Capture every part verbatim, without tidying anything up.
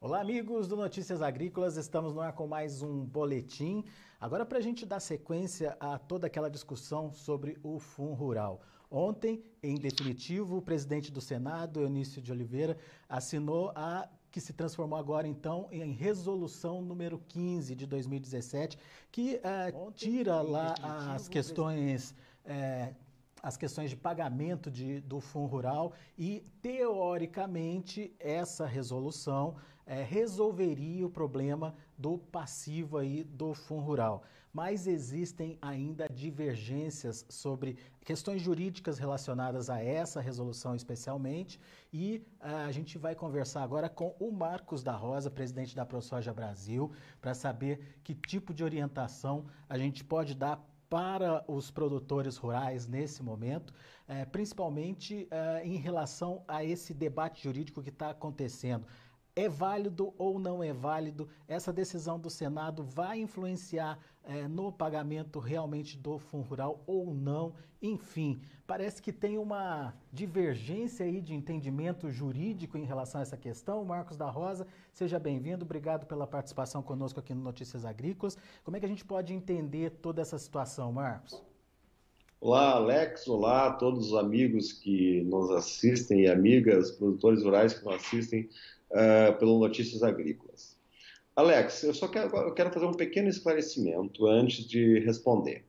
Olá, amigos do Notícias Agrícolas, estamos no ar com mais um boletim. Agora, para a gente dar sequência a toda aquela discussão sobre o Fundo Rural. Ontem, em definitivo, o presidente do Senado, Eunício de Oliveira, assinou a que se transformou agora, então, em resolução número quinze de dois mil e dezessete, que uh, tira lá as questões... Uh, as questões de pagamento de, do Fundo Rural e, teoricamente, essa resolução é, resolveria o problema do passivo aí do Fundo Rural. Mas existem ainda divergências sobre questões jurídicas relacionadas a essa resolução especialmente e a, a gente vai conversar agora com o Marcos da Rosa, presidente da ProSoja Brasil, para saber que tipo de orientação a gente pode dar para os produtores rurais nesse momento, eh, principalmente eh, em relação a esse debate jurídico que está acontecendo. É válido ou não é válido? Essa decisão do Senado vai influenciar eh, no pagamento realmente do Fundo Rural ou não? Enfim, parece que tem uma divergência aí de entendimento jurídico em relação a essa questão. Marcos da Rosa, seja bem-vindo. Obrigado pela participação conosco aqui no Notícias Agrícolas. Como é que a gente pode entender toda essa situação, Marcos? Olá, Alex. Olá a todos os amigos que nos assistem e amigas, produtores rurais que nos assistem uh, pelo Notícias Agrícolas. Alex, eu só quero, eu quero fazer um pequeno esclarecimento antes de responder.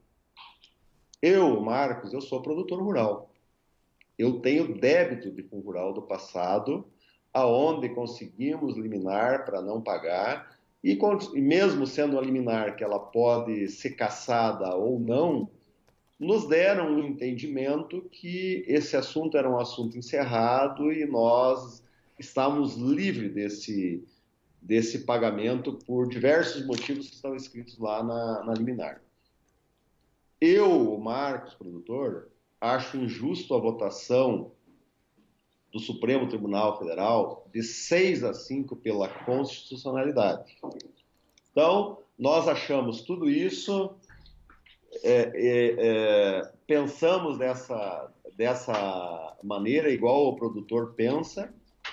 Eu, Marcos, eu sou produtor rural. Eu tenho débito de fundo rural do passado, aonde conseguimos liminar para não pagar, e, e mesmo sendo uma liminar que ela pode ser cassada ou não, nos deram um entendimento que esse assunto era um assunto encerrado e nós estávamos livres desse, desse pagamento por diversos motivos que estão escritos lá na, na liminar. Eu, Marcos, produtor, acho injusto a votação do Supremo Tribunal Federal de seis a cinco pela constitucionalidade. Então, nós achamos tudo isso... É, é, é, pensamos dessa, dessa maneira, igual o produtor pensa,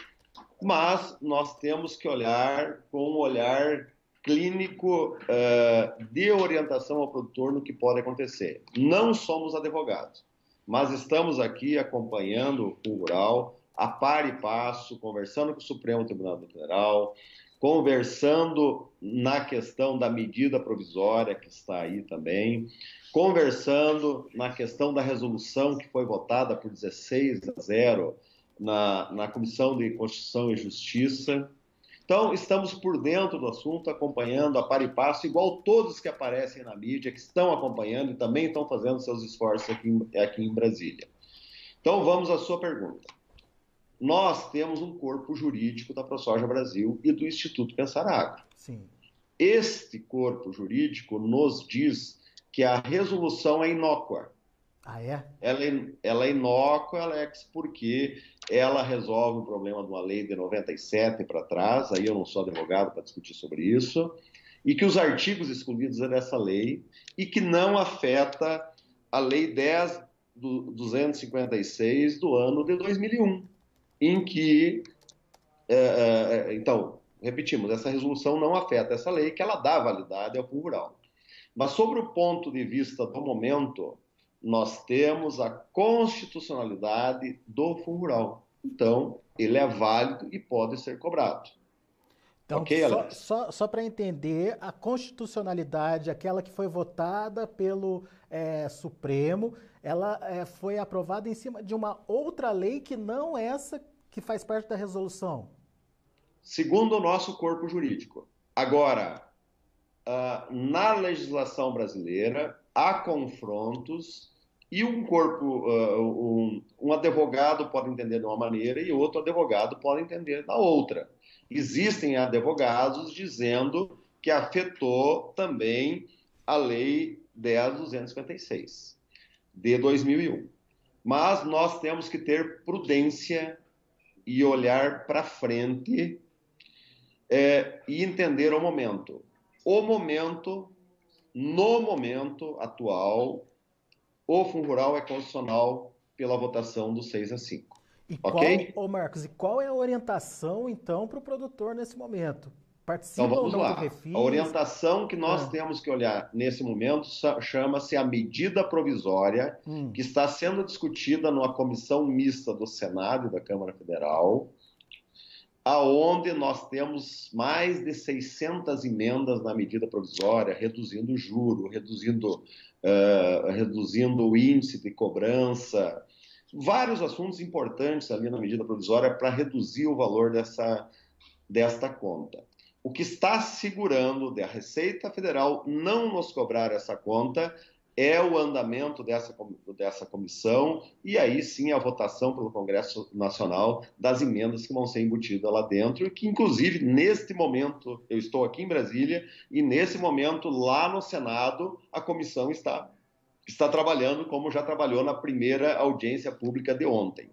mas nós temos que olhar com um olhar clínico é, de orientação ao produtor no que pode acontecer. Não somos advogados, mas estamos aqui acompanhando o Fundo Rural a par e passo, conversando com o Supremo Tribunal Federal, conversando na questão da medida provisória que está aí também, conversando na questão da resolução que foi votada por dezesseis a zero na, na Comissão de Constituição e Justiça. Então, estamos por dentro do assunto, acompanhando a par e passo, igual todos que aparecem na mídia, que estão acompanhando e também estão fazendo seus esforços aqui em, aqui em Brasília. Então, vamos à sua pergunta. Nós temos um corpo jurídico da ProSoja Brasil e do Instituto Pensar Agro. Sim. Este corpo jurídico nos diz que a resolução é inócua. Ah, é? Ela é, ela é inócua, Alex, porque ela resolve o problema de uma lei de noventa e sete para trás, aí eu não sou advogado para discutir sobre isso, e que os artigos excluídos é dessa lei e que não afeta a Lei dez mil duzentos e cinquenta e seis do ano de dois mil e um. Em que, é, é, então, repetimos, essa resolução não afeta essa lei, que ela dá validade ao Fundo Rural. Mas sobre o ponto de vista do momento, nós temos a constitucionalidade do Fundo Rural. Então, ele é válido e pode ser cobrado. Então, Ok, só, Alex? só, só para entender, a constitucionalidade, aquela que foi votada pelo é, Supremo, ela é, foi aprovada em cima de uma outra lei que não essa que faz parte da resolução. Segundo o nosso corpo jurídico. Agora, uh, na legislação brasileira, há confrontos e um corpo, uh, um, um advogado pode entender de uma maneira e outro advogado pode entender da outra. Existem advogados dizendo que afetou também a Lei dez mil duzentos e cinquenta e seis, de dois mil e um. Mas nós temos que ter prudência e olhar para frente é, e entender o momento. O momento, no momento atual, o Fundo Rural é constitucional pela votação do seis a cinco. E qual, ok? ô Marcos, e qual é a orientação, então, para o produtor nesse momento? Então Participa ou vamos não do lá. A refis? orientação que nós Ah, temos que olhar nesse momento sa- chama-se a medida provisória, hum, que está sendo discutida numa comissão mista do Senado e da Câmara Federal, aonde nós temos mais de seiscentas emendas na medida provisória, reduzindo o juro, reduzindo, uh, reduzindo o índice de cobrança, vários assuntos importantes ali na medida provisória para reduzir o valor dessa, desta conta. O que está segurando da Receita Federal não nos cobrar essa conta é o andamento dessa, dessa comissão e aí sim a votação pelo Congresso Nacional das emendas que vão ser embutidas lá dentro, que inclusive neste momento, eu estou aqui em Brasília, e nesse momento lá no Senado a comissão está, está trabalhando como já trabalhou na primeira audiência pública de ontem.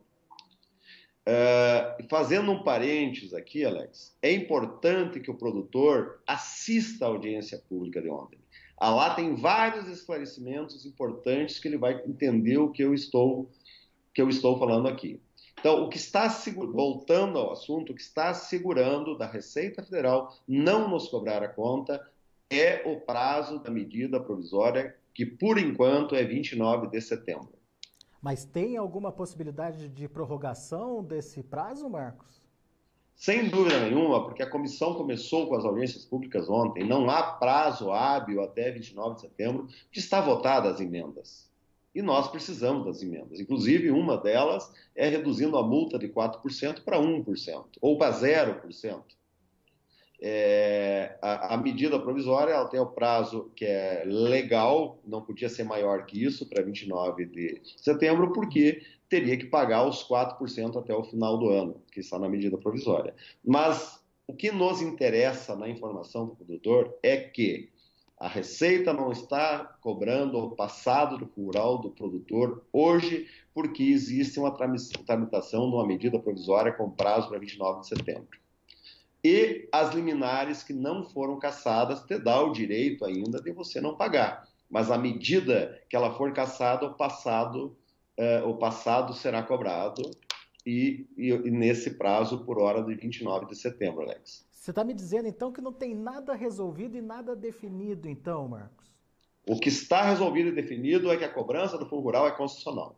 Uh, fazendo um parênteses aqui, Alex, é importante que o produtor assista à audiência pública de ontem. Ah, lá tem vários esclarecimentos importantes que ele vai entender o que eu estou, que eu estou falando aqui. Então, o que está, voltando ao assunto, o que está assegurando da Receita Federal não nos cobrar a conta é o prazo da medida provisória, que por enquanto é vinte e nove de setembro. mas tem alguma possibilidade de prorrogação desse prazo, Marcos? Sem dúvida nenhuma, porque a comissão começou com as audiências públicas ontem, não há prazo hábil até vinte e nove de setembro de estar votadas as emendas. E nós precisamos das emendas. Inclusive, uma delas é reduzindo a multa de quatro por cento para um por cento, ou para zero por cento. É, a, a medida provisória ela tem o prazo que é legal, não podia ser maior que isso, para vinte e nove de setembro, porque teria que pagar os quatro por cento até o final do ano, que está na medida provisória. Mas o que nos interessa na informação do produtor é que a Receita não está cobrando o passado do rural do produtor hoje, porque existe uma tramitação de uma medida provisória com prazo para vinte e nove de setembro. E as liminares que não foram cassadas te dá o direito ainda de você não pagar. Mas à medida que ela for cassada, o passado, uh, o passado será cobrado e, e, e nesse prazo por hora de vinte e nove de setembro, Alex. Você está me dizendo então que não tem nada resolvido e nada definido, então, Marcos? O que está resolvido e definido é que a cobrança do fundo rural é constitucional.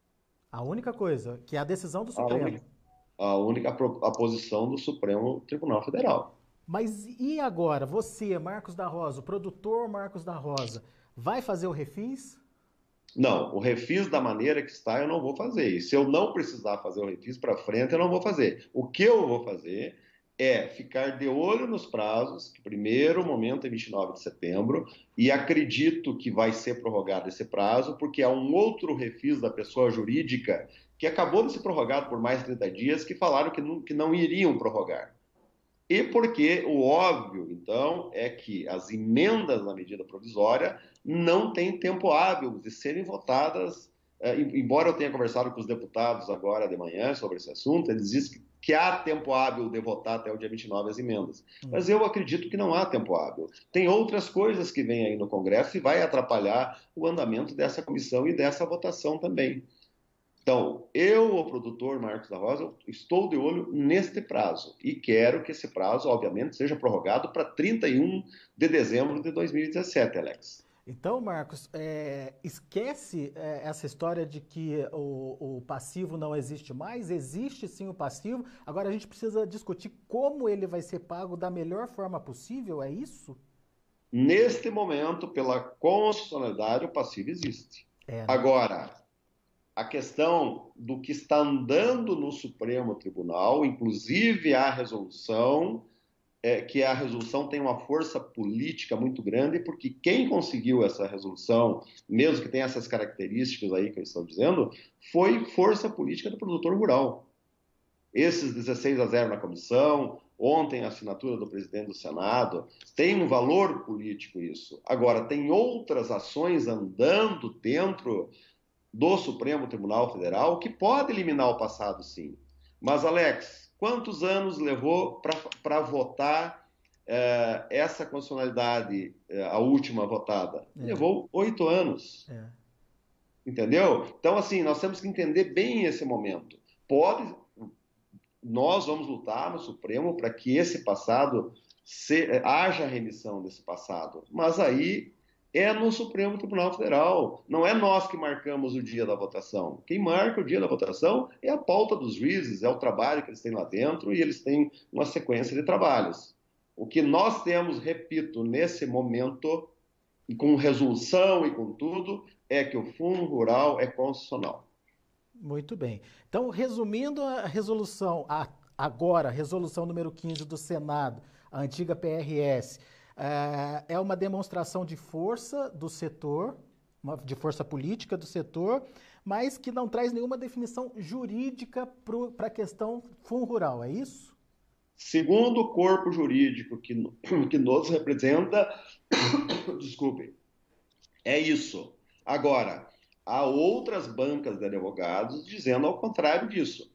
A única coisa, que é a decisão do A Supremo. única, a única a posição do Supremo Tribunal Federal. Mas e agora, você, Marcos da Rosa, o produtor Marcos da Rosa, vai fazer o refis? Não, o refis da maneira que está eu não vou fazer. E se eu não precisar fazer o refis para frente, eu não vou fazer. O que eu vou fazer é ficar de olho nos prazos, que primeiro momento é vinte e nove de setembro, e acredito que vai ser prorrogado esse prazo, porque há um outro refis da pessoa jurídica que acabou de ser prorrogado por mais de trinta dias, que falaram que não, que não iriam prorrogar. E porque o óbvio, então, é que as emendas na medida provisória não têm tempo hábil de serem votadas, é, embora eu tenha conversado com os deputados agora de manhã sobre esse assunto, eles dizem que, que há tempo hábil de votar até o dia vinte e nove as emendas. Hum. Mas eu acredito que não há tempo hábil. Tem outras coisas que vêm aí no Congresso e vai atrapalhar o andamento dessa comissão e dessa votação também. Então, eu, o produtor Marcos da Rosa, estou de olho neste prazo e quero que esse prazo, obviamente, seja prorrogado para trinta e um de dezembro de dois mil e dezessete, Alex. Então, Marcos, é, esquece é, essa história de que o, o passivo não existe mais. Existe sim o passivo. Agora a gente precisa discutir como ele vai ser pago da melhor forma possível, é isso? Neste momento, pela constitucionalidade, o passivo existe. É, né? Agora, a questão do que está andando no Supremo Tribunal, inclusive a resolução, é que a resolução tem uma força política muito grande, porque quem conseguiu essa resolução, mesmo que tenha essas características aí que eu estou dizendo, foi força política do produtor rural. Esses dezesseis a zero na comissão, ontem a assinatura do presidente do Senado, tem um valor político isso. Agora, tem outras ações andando dentro do Supremo Tribunal Federal, que pode eliminar o passado, sim. Mas, Alex, quantos anos levou para votar eh, essa constitucionalidade, eh, a última votada? É. Levou oito anos. É. Entendeu? Então, assim, nós temos que entender bem esse momento. pode, nós vamos lutar no Supremo para que esse passado, se, haja remissão desse passado, mas aí é no Supremo Tribunal Federal, não é nós que marcamos o dia da votação. Quem marca o dia da votação é a pauta dos juízes, é o trabalho que eles têm lá dentro e eles têm uma sequência de trabalhos. O que nós temos, repito, nesse momento, e com resolução e com tudo, é que o Fundo Rural é constitucional. Muito bem. Então, resumindo a resolução, a, agora, a resolução número quinze do Senado, a antiga P R S, é uma demonstração de força do setor, de força política do setor, mas que não traz nenhuma definição jurídica para a questão Fundo Rural, é isso? Segundo o corpo jurídico que, que nos representa, desculpem, é isso. Agora, há outras bancas de advogados dizendo ao contrário disso.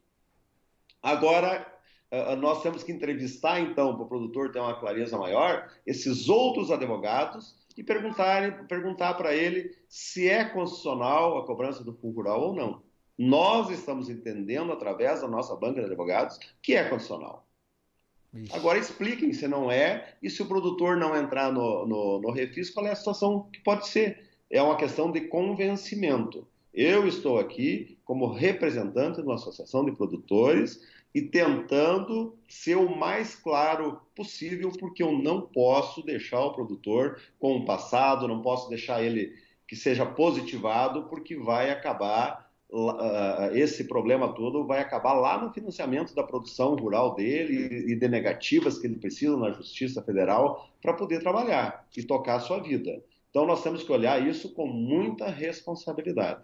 Agora, nós temos que entrevistar, então, para o produtor ter uma clareza maior, esses outros advogados e perguntar para ele se é constitucional a cobrança do Fundo Rural ou não. Nós estamos entendendo, através da nossa banca de advogados, que é constitucional. Ixi. Agora expliquem se não é, e se o produtor não entrar no, no, no refis, qual é a situação que pode ser. É uma questão de convencimento. Eu estou aqui como representante de uma associação de produtores e tentando ser o mais claro possível, porque eu não posso deixar o produtor com o passado, não posso deixar ele que seja positivado, porque vai acabar, uh, esse problema todo vai acabar lá no financiamento da produção rural dele e de negativas que ele precisa na Justiça Federal para poder trabalhar e tocar a sua vida. Então nós temos que olhar isso com muita responsabilidade.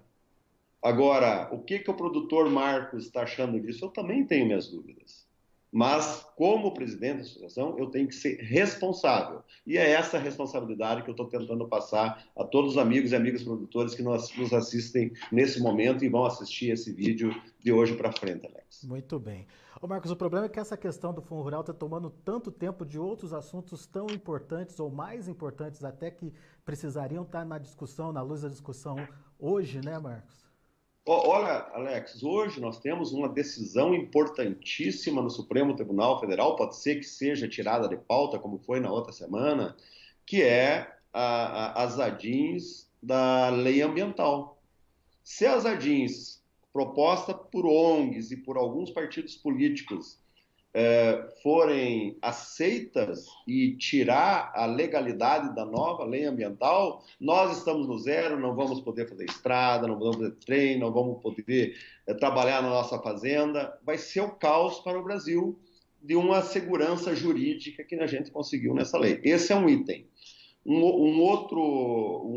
Agora, o que, que o produtor Marcos está achando disso? Eu também tenho minhas dúvidas. Mas, como presidente da associação, eu tenho que ser responsável. E é essa responsabilidade que eu estou tentando passar a todos os amigos e amigas produtores que nos, nos assistem nesse momento e vão assistir esse vídeo de hoje para frente, Alex. Muito bem. Ô Marcos, o problema é que essa questão do Fundo Rural está tomando tanto tempo de outros assuntos tão importantes ou mais importantes até que precisariam estar na discussão, na luz da discussão hoje, né, Marcos? Olha, Alex, hoje nós temos uma decisão importantíssima no Supremo Tribunal Federal, pode ser que seja tirada de pauta, como foi na outra semana, que é a, a, as A D I Ns da lei ambiental. Se as A D I Ns, proposta por O N Gs e por alguns partidos políticos, eh, forem aceitas e tirar a legalidade da nova lei ambiental, nós estamos no zero, não vamos poder fazer estrada, não vamos fazer trem, não vamos poder eh, trabalhar na nossa fazenda. Vai ser o caos para o Brasil de uma segurança jurídica que a gente conseguiu nessa lei. Esse é um item. Um, um, outro, um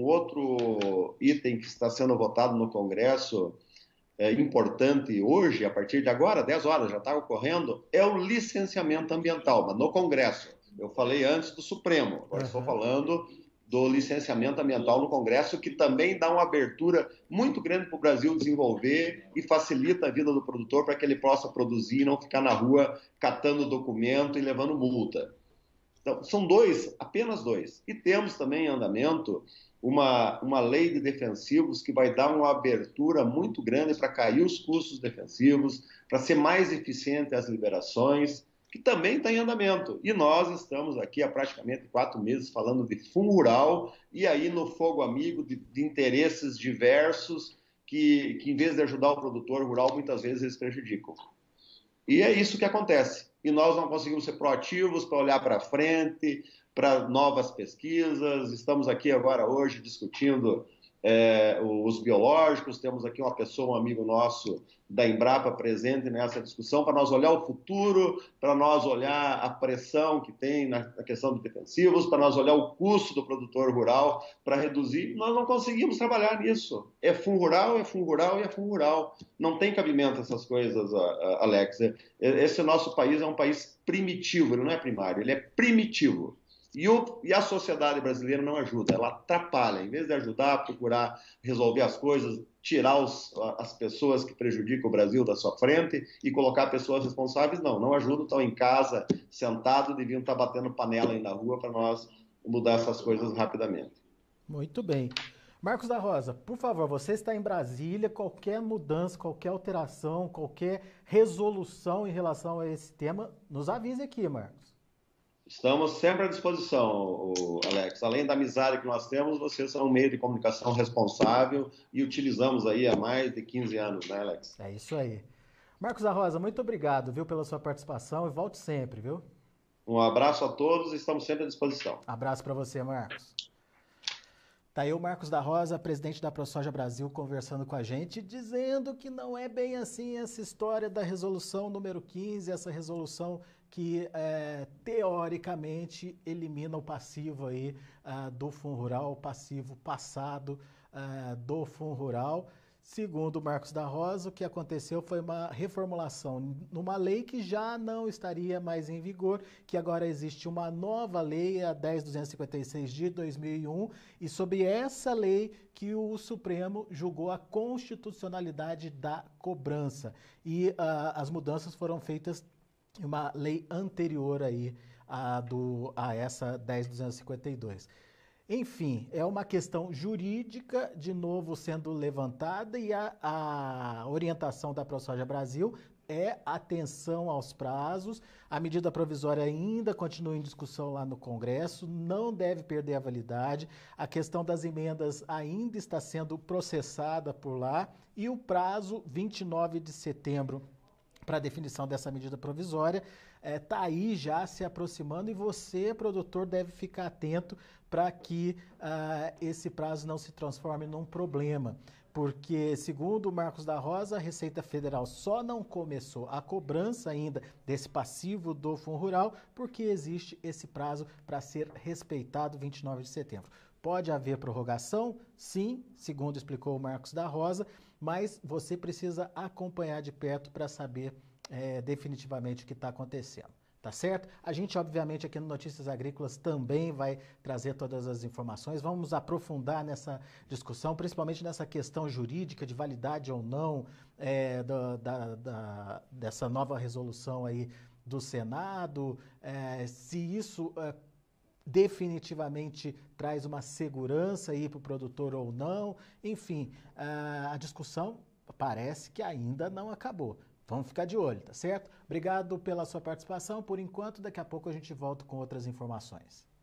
outro item que está sendo votado no Congresso, É, importante hoje, a partir de agora, dez horas, já está ocorrendo, é o licenciamento ambiental, mas no Congresso. Eu falei antes do Supremo, agora uhum. estou falando do licenciamento ambiental no Congresso, que também dá uma abertura muito grande para o Brasil desenvolver e facilita a vida do produtor para que ele possa produzir e não ficar na rua catando documento e levando multa. Então, são dois, apenas dois. E temos também em andamento Uma, uma lei de defensivos que vai dar uma abertura muito grande para cair os custos defensivos, para ser mais eficiente as liberações, que também está em andamento. E nós estamos aqui há praticamente quatro meses falando de Fundo Rural e aí no fogo amigo de, de interesses diversos que, que, em vez de ajudar o produtor rural, muitas vezes eles prejudicam. E é isso que acontece. E nós não conseguimos ser proativos para olhar para frente, para novas pesquisas. Estamos aqui agora hoje discutindo é, os biológicos, temos aqui uma pessoa, um amigo nosso da Embrapa presente nessa discussão, para nós olhar o futuro, para nós olhar a pressão que tem na, na questão dos defensivos, para nós olhar o custo do produtor rural, para reduzir. Nós não conseguimos trabalhar nisso. É Fundo Rural, é Fundo Rural e é Fundo Rural. Não tem cabimento essas coisas, Alex. Esse nosso país é um país primitivo, ele não é primário, ele é primitivo. E, o, e a sociedade brasileira não ajuda, ela atrapalha. Em vez de ajudar, procurar resolver as coisas, tirar os, as pessoas que prejudicam o Brasil da sua frente e colocar pessoas responsáveis, não, não ajuda, estão em casa, sentados, deviam estar batendo panela aí na rua para nós mudar essas coisas rapidamente. Muito bem. Marcos da Rosa, por favor, você está em Brasília, qualquer mudança, qualquer alteração, qualquer resolução em relação a esse tema, nos avise aqui, Marcos. Estamos sempre à disposição, Alex. Além da amizade que nós temos, vocês são um meio de comunicação responsável e utilizamos aí há mais de quinze anos, né, Alex? É isso aí. Marcos da Rosa, muito obrigado, viu, pela sua participação e volte sempre, viu? Um abraço a todos e estamos sempre à disposição. Abraço para você, Marcos. Tá aí o Marcos da Rosa, presidente da ProSoja Brasil, conversando com a gente, dizendo que não é bem assim essa história da resolução número quinze, essa resolução que é, teoricamente elimina o passivo aí, uh, do Fundo Rural, o passivo passado uh, do Fundo Rural. Segundo o Marcos da Rosa, o que aconteceu foi uma reformulação numa lei que já não estaria mais em vigor, que agora existe uma nova lei, a dez mil duzentos e cinquenta e seis de dois mil e um, e sobre essa lei que o Supremo julgou a constitucionalidade da cobrança. E uh, as mudanças foram feitas em uma lei anterior aí a, do, a essa dez mil duzentos e cinquenta e dois. Enfim, é uma questão jurídica, de novo sendo levantada, e a, a orientação da ProSoja Brasil é atenção aos prazos. A medida provisória ainda continua em discussão lá no Congresso, não deve perder a validade. A questão das emendas ainda está sendo processada por lá, e o prazo, vinte e nove de setembro, para a definição dessa medida provisória, está é, aí já se aproximando, e você, produtor, deve ficar atento para que uh, esse prazo não se transforme num problema. Porque, segundo o Marcos da Rosa, a Receita Federal só não começou a cobrança ainda desse passivo do Fundo Rural porque existe esse prazo para ser respeitado, vinte e nove de setembro. Pode haver prorrogação? Sim, segundo explicou o Marcos da Rosa, mas você precisa acompanhar de perto para saber é, definitivamente o que está acontecendo. Tá certo? A gente, obviamente, aqui no Notícias Agrícolas também vai trazer todas as informações. Vamos aprofundar nessa discussão, principalmente nessa questão jurídica de validade ou não é, da, da, da, dessa nova resolução aí do Senado, é, se isso é, definitivamente traz uma segurança aí para o produtor ou não. Enfim, a, a discussão parece que ainda não acabou. Vamos ficar de olho, tá certo? Obrigado pela sua participação. Por enquanto, daqui a pouco a gente volta com outras informações.